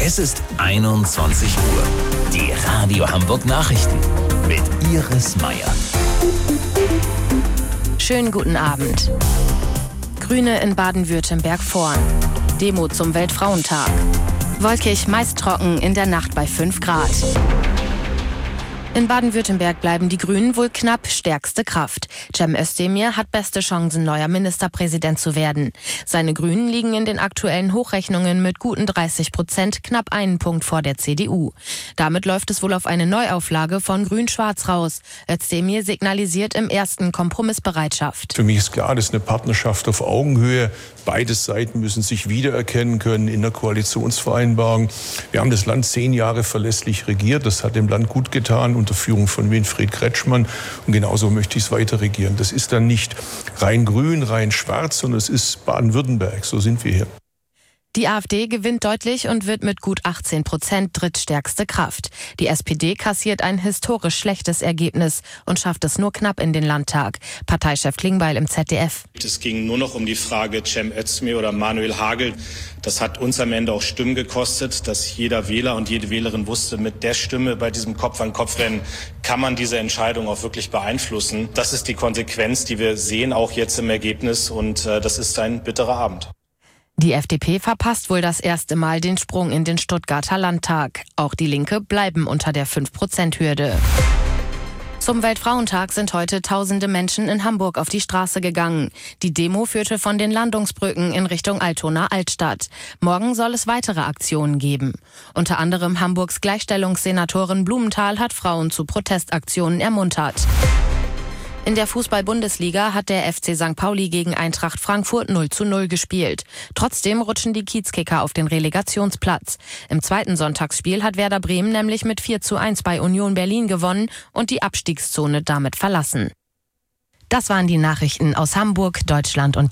Es ist 21 Uhr. Die Radio Hamburg Nachrichten mit Iris Meier. Schönen guten Abend. Grüne in Baden-Württemberg vorn. Demo zum Weltfrauentag. Wolkig, meist trocken, in der Nacht bei 5 Grad. In Baden-Württemberg bleiben die Grünen wohl knapp stärkste Kraft. Cem Özdemir hat beste Chancen, neuer Ministerpräsident zu werden. Seine Grünen liegen in den aktuellen Hochrechnungen mit guten 30%, knapp einen Punkt vor der CDU. Damit läuft es wohl auf eine Neuauflage von Grün-Schwarz raus. Özdemir signalisiert im ersten Kompromissbereitschaft. Für mich ist klar, das ist eine Partnerschaft auf Augenhöhe. Beide Seiten müssen sich wiedererkennen können in der Koalitionsvereinbarung. Wir haben das Land 10 Jahre verlässlich regiert. Das hat dem Land gut getan, unter Führung von Winfried Kretschmann. Und genauso möchte ich es weiter regieren. Das ist dann nicht rein grün, rein schwarz, sondern es ist Baden-Württemberg. So sind wir hier. Die AfD gewinnt deutlich und wird mit gut 18% drittstärkste Kraft. Die SPD kassiert ein historisch schlechtes Ergebnis und schafft es nur knapp in den Landtag. Parteichef Klingbeil im ZDF. Es ging nur noch um die Frage Cem Özdemir oder Manuel Hagel. Das hat uns am Ende auch Stimmen gekostet, dass jeder Wähler und jede Wählerin wusste, mit der Stimme bei diesem Kopf-an-Kopf-Rennen kann man diese Entscheidung auch wirklich beeinflussen. Das ist die Konsequenz, die wir sehen, auch jetzt im Ergebnis. Und das ist ein bitterer Abend. Die FDP verpasst wohl das erste Mal den Sprung in den Stuttgarter Landtag. Auch die Linke bleiben unter der 5%-Hürde. Zum Weltfrauentag sind heute tausende Menschen in Hamburg auf die Straße gegangen. Die Demo führte von den Landungsbrücken in Richtung Altona Altstadt. Morgen soll es weitere Aktionen geben. Unter anderem Hamburgs Gleichstellungssenatorin Blumenthal hat Frauen zu Protestaktionen ermuntert. In der Fußball-Bundesliga hat der FC St. Pauli gegen Eintracht Frankfurt 0:0 gespielt. Trotzdem rutschen die Kiezkicker auf den Relegationsplatz. Im zweiten Sonntagsspiel hat Werder Bremen nämlich mit 4:1 bei Union Berlin gewonnen und die Abstiegszone damit verlassen. Das waren die Nachrichten aus Hamburg, Deutschland und